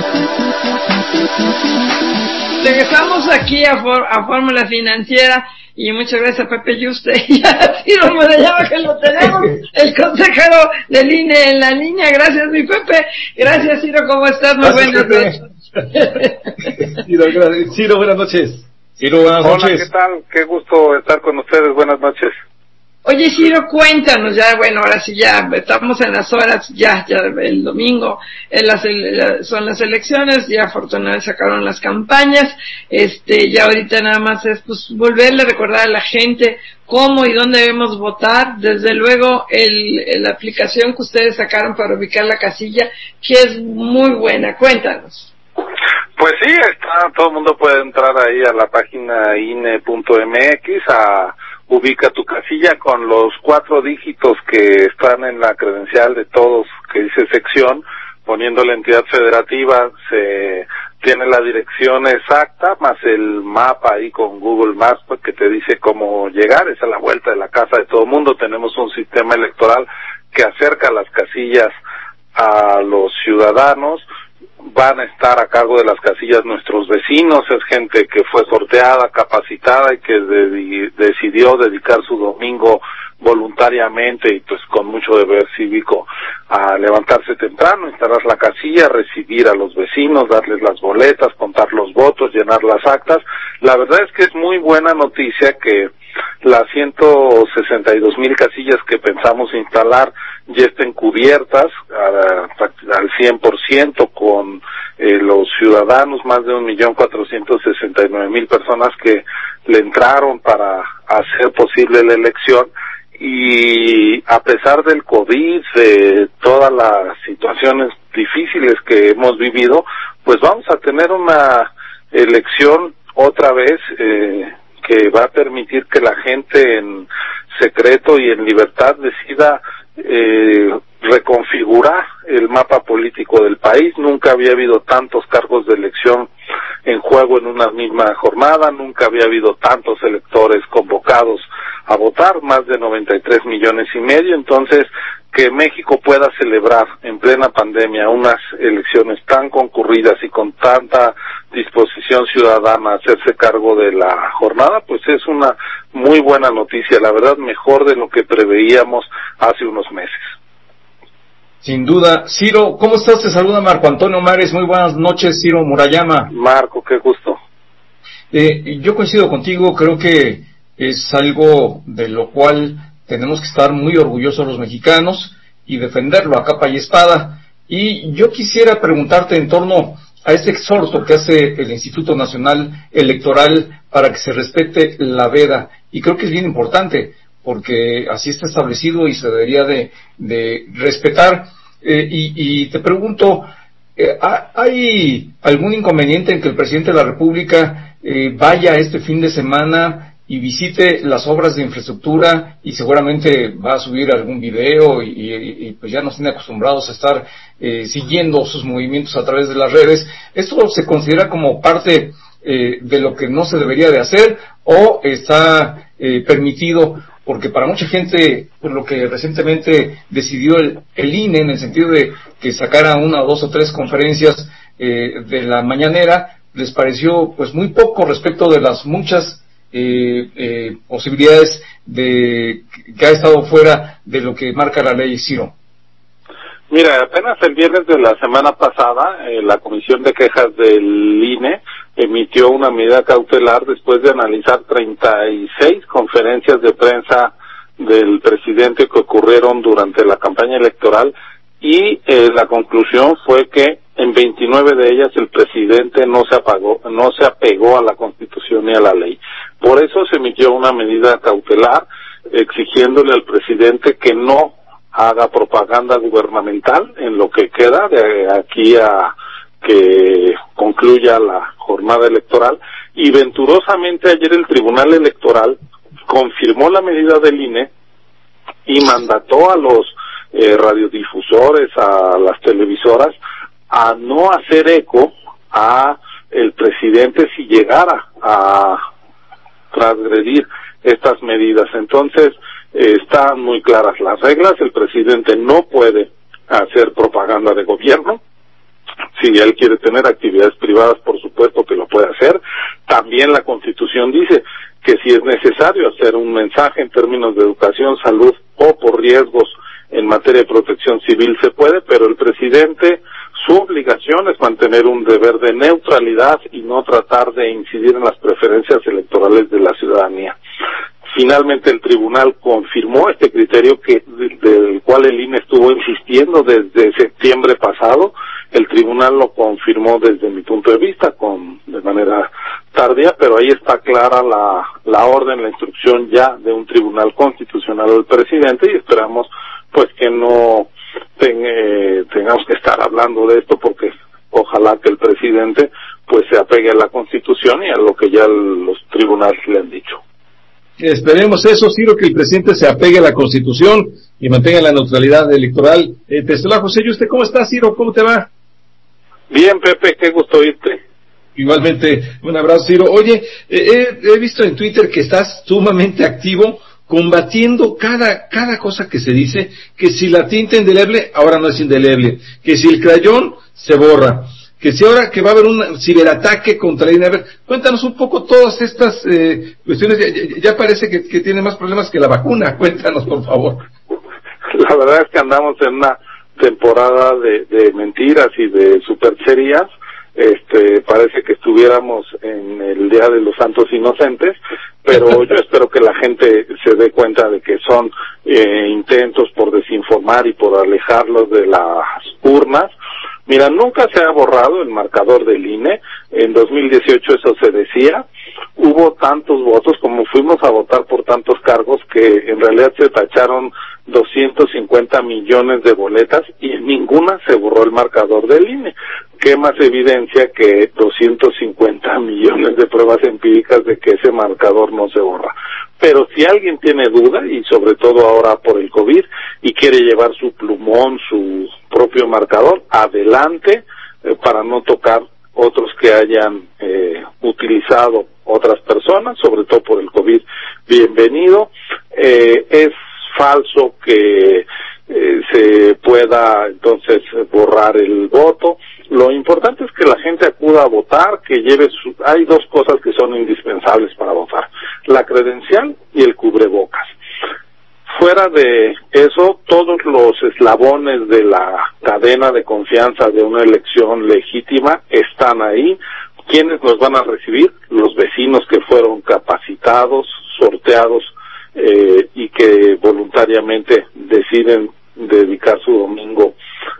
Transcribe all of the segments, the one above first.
Regresamos aquí a Fórmula Financiera y muchas gracias a Pepe Yuste y a Ciro Murayama que lo tenemos, el consejero del INE en la línea. Gracias mi Pepe, gracias Ciro, ¿cómo estás? Muy buenas noches. Ciro, buenas noches. Ciro, buenas noches. Hola, ¿qué tal? Qué gusto estar con ustedes, buenas noches. Oye Ciro, cuéntanos ya, bueno, ahora sí ya estamos en las horas, ya el domingo, son las elecciones, ya afortunadamente sacaron las campañas, ya ahorita nada más es pues volverle a recordar a la gente cómo y dónde debemos votar, desde luego la aplicación que ustedes sacaron para ubicar la casilla, que es muy buena, cuéntanos. Pues sí, todo el mundo puede entrar ahí a la página INE.mx ubica tu casilla con los 4 dígitos que están en la credencial de todos, que dice sección, poniendo la entidad federativa, se tiene la dirección exacta, más el mapa ahí con Google Maps, pues, que te dice cómo llegar, es a la vuelta de la casa de todo el mundo. Tenemos un sistema electoral que acerca las casillas a los ciudadanos. Van a estar a cargo de las casillas nuestros vecinos, es gente que fue sorteada, capacitada y que decidió dedicar su domingo voluntariamente y pues con mucho deber cívico a levantarse temprano, instalar la casilla, recibir a los vecinos, darles las boletas, contar los votos, llenar las actas. La verdad es que es muy buena noticia que las 162,000 casillas que pensamos instalar ya estén cubiertas al 100% con los ciudadanos, más de 1.469.000 personas que le entraron para hacer posible la elección. Y a pesar del COVID, de todas las situaciones difíciles que hemos vivido, pues vamos a tener una elección otra vez que va a permitir que la gente en secreto y en libertad decida reconfigurar el mapa político del país. Nunca había habido tantos cargos de elección en juego en una misma jornada, nunca había habido tantos electores convocados a votar, más de 93,5 millones. Entonces, que México pueda celebrar en plena pandemia unas elecciones tan concurridas y con tanta disposición ciudadana a hacerse cargo de la jornada, pues es una muy buena noticia, la verdad mejor de lo que preveíamos hace unos meses. Sin duda. Ciro, ¿cómo estás? Te saluda Marco Antonio Mares. Muy buenas noches, Ciro Murayama. Marco, qué gusto. Yo coincido contigo, creo que es algo de lo cual tenemos que estar muy orgullosos los mexicanos y defenderlo a capa y espada. Y yo quisiera preguntarte en torno a este exhorto que hace el Instituto Nacional Electoral para que se respete la veda. Y creo que es bien importante, porque así está establecido y se debería de respetar. Y te pregunto, ¿hay algún inconveniente en que el presidente de la República vaya este fin de semana y visite las obras de infraestructura y seguramente va a subir algún video y pues ya nos tiene acostumbrados a estar siguiendo sus movimientos a través de las redes? ¿Esto se considera como parte de lo que no se debería de hacer o está permitido? Porque para mucha gente, por lo que recientemente decidió el INE, en el sentido de que sacara 1, 2 o 3 conferencias de la mañanera, les pareció pues muy poco respecto de las muchas posibilidades de que ha estado fuera de lo que marca la ley. Ciro. Mira, apenas el viernes de la semana pasada, la Comisión de Quejas del INE emitió una medida cautelar después de analizar 36 conferencias de prensa del presidente que ocurrieron durante la campaña electoral y la conclusión fue que en 29 de ellas el presidente no se apegó a la Constitución ni a la ley. Por eso se emitió una medida cautelar exigiéndole al presidente que no haga propaganda gubernamental en lo que queda de aquí a que concluya la jornada electoral. Y venturosamente ayer el Tribunal Electoral confirmó la medida del INE y mandató a los radiodifusores, a las televisoras, a no hacer eco a el presidente si llegara a transgredir estas medidas. Entonces, están muy claras las reglas, el presidente no puede hacer propaganda de gobierno, Si él quiere tener actividades privadas, por supuesto que lo puede hacer. También la Constitución dice que si es necesario hacer un mensaje en términos de educación, salud o por riesgos en materia de protección civil se puede, pero el presidente, su obligación es mantener un deber de neutralidad y no tratar de incidir en las preferencias electorales de la ciudadanía. Finalmente el tribunal confirmó este criterio del cual el INE estuvo insistiendo desde septiembre pasado. El tribunal lo confirmó desde mi punto de vista de manera tardía, pero ahí está clara la orden, la instrucción ya de un tribunal constitucional del presidente, y esperamos pues que no tengamos que estar hablando de esto, porque ojalá que el presidente pues se apegue a la Constitución y a lo que ya los tribunales le han dicho. Esperemos eso, Ciro, que el presidente se apegue a la Constitución y mantenga la neutralidad electoral. Te saluda José. ¿Y usted cómo está, Ciro? ¿Cómo te va? Bien, Pepe, qué gusto oírte. Igualmente, un abrazo, Ciro. Oye, he visto en Twitter que estás sumamente activo combatiendo cada cosa que se dice, que si la tinta indeleble, ahora no es indeleble, que si el crayón se borra, que si ahora que va a haber un ciberataque contra el INE. A ver, cuéntanos un poco todas estas cuestiones. Ya parece que tiene más problemas que la vacuna. Cuéntanos, por favor. La verdad es que andamos en una temporada de mentiras y de supercherías. Parece que estuviéramos en el Día de los Santos Inocentes, pero yo espero que la gente se dé cuenta de que son intentos por desinformar y por alejarlos de las urnas. Mira, nunca se ha borrado el marcador del INE. En 2018 eso se decía. Hubo tantos votos, como fuimos a votar por tantos cargos, que en realidad se tacharon 250 millones de boletas y en ninguna se borró el marcador del INE. ¿Qué más evidencia que 250 millones de pruebas empíricas de que ese marcador no se borra? Pero si alguien tiene duda, y sobre todo ahora por el COVID, y quiere llevar su plumón, su propio marcador, adelante, para no tocar otros que hayan utilizado otras personas, sobre todo por el COVID, bienvenido. Es falso que se pueda entonces borrar el voto. Lo importante es que la gente acuda a votar, que lleve hay dos cosas que son indispensables para votar: la credencial y el cubrebocas. Fuera de eso, todos los eslabones de la cadena de confianza de una elección legítima están ahí. ¿Quiénes nos van a recibir? Los vecinos que fueron capacitados, sorteados y que voluntariamente deciden dedicar su domingo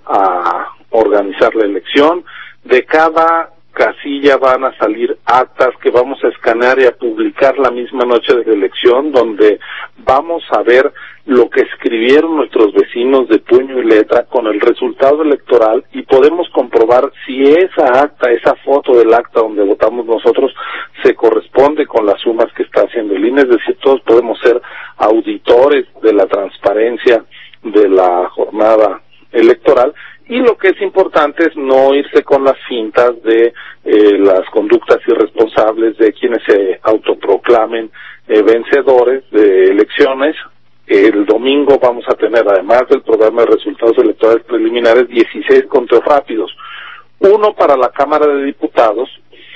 a organizar la elección. De cada casilla van a salir actas que vamos a escanear y a publicar la misma noche de la elección, donde vamos a ver lo que escribieron nuestros vecinos de puño y letra con el resultado electoral, y podemos comprobar si esa acta, esa foto del acta donde votamos nosotros, se corresponde con las sumas que está haciendo el INE. Es decir, todos podemos ser auditores de la transparencia de la jornada electoral. Y lo que es importante es no irse con las fintas de las conductas irresponsables de quienes se autoproclamen vencedores de elecciones. El domingo vamos a tener, además del programa de resultados electorales preliminares, 16 conteos rápidos, uno para la Cámara de Diputados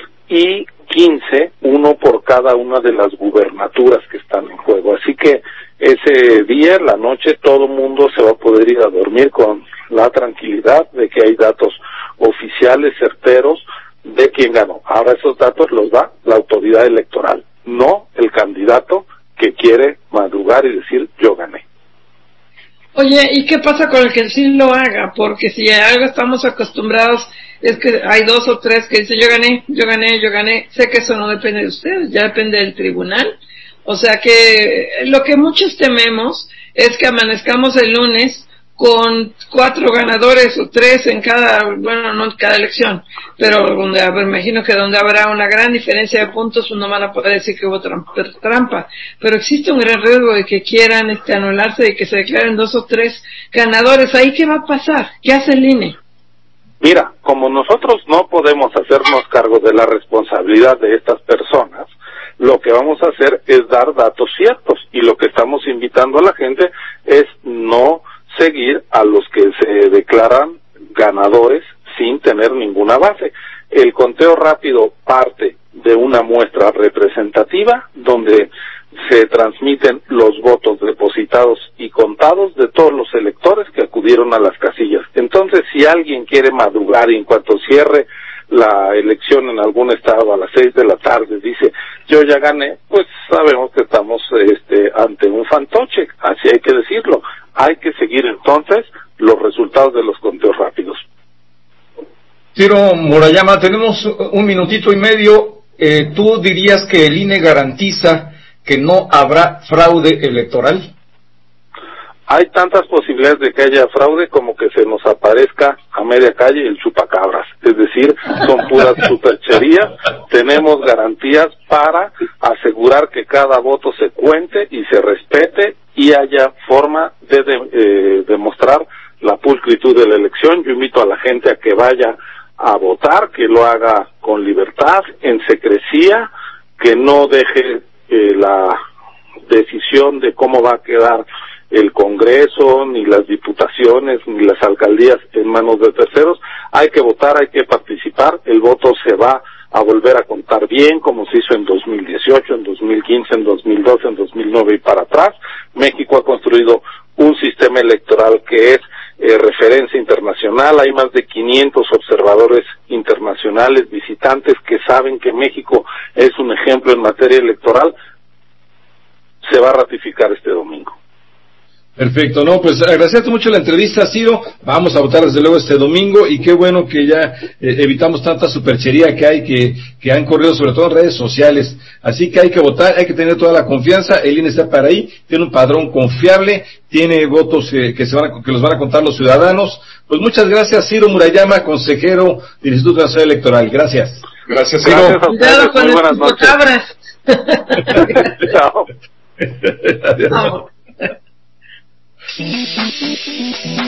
y 15, uno por cada una de las gubernaturas que están en juego. Así que ese día, en la noche, todo mundo se va a poder ir a dormir con la tranquilidad de que hay datos oficiales, certeros, de quién ganó. Ahora esos datos los da la autoridad electoral, no el candidato que quiere madrugar y decir yo gané. Oye, ¿y qué pasa con el que sí lo haga? Porque si a algo estamos acostumbrados es que hay dos o tres que dicen yo gané, yo gané, yo gané. Sé que eso no depende de ustedes, ya depende del tribunal. O sea que lo que muchos tememos es que amanezcamos el lunes con 4 ganadores o 3 en cada, bueno, no en cada elección, pero donde, me imagino que donde habrá una gran diferencia de puntos, uno van a poder decir que hubo trampa, pero existe un gran riesgo de que quieran anularse, de que se declaren 2 o 3 ganadores. ¿Ahí qué va a pasar? ¿Qué hace el INE? Mira, como nosotros no podemos hacernos cargo de la responsabilidad de estas personas, lo que vamos a hacer es dar datos ciertos, y lo que estamos invitando a la gente es no seguir a los que se declaran ganadores sin tener ninguna base. El conteo rápido parte de una muestra representativa donde se transmiten los votos depositados y contados de todos los electores que acudieron a las casillas. Entonces, si alguien quiere madrugar y en cuanto cierre la elección en algún estado a las 6 de la tarde dice, yo ya gané, pues sabemos que estamos ante un fantoche, así hay que decirlo. Hay que seguir entonces los resultados de los conteos rápidos. Ciro Murayama, tenemos un minutito y medio. ¿Tú dirías que el INE garantiza que no habrá fraude electoral? Hay tantas posibilidades de que haya fraude como que se nos aparezca a media calle el chupacabras, es decir, son puras supercherías. Tenemos garantías para asegurar que cada voto se cuente y se respete y haya forma de demostrar la pulcritud de la elección. Yo invito a la gente a que vaya a votar, que lo haga con libertad, en secrecía, que no deje la decisión de cómo va a quedar el Congreso, ni las diputaciones, ni las alcaldías en manos de terceros. Hay que votar, hay que participar, el voto se va a volver a contar bien, como se hizo en 2018, en 2015, en 2012, en 2009 y para atrás. México ha construido un sistema electoral que es referencia internacional. Hay más de 500 observadores internacionales, visitantes que saben que México es un ejemplo en materia electoral. Se va a ratificar este domingo. Perfecto, no, pues agradecerte mucho la entrevista, Ciro. Vamos a votar desde luego este domingo y qué bueno que ya evitamos tanta superchería que hay, que han corrido sobre todo en redes sociales. Así que hay que votar, hay que tener toda la confianza. El INE está para ahí, tiene un padrón confiable, tiene votos que los van a contar los ciudadanos. Pues muchas gracias, Ciro Murayama, consejero del Instituto Nacional Electoral. Gracias. Gracias, Ciro. Cuidado con muy buenas los noches. chupacabras. Chao. Adiós.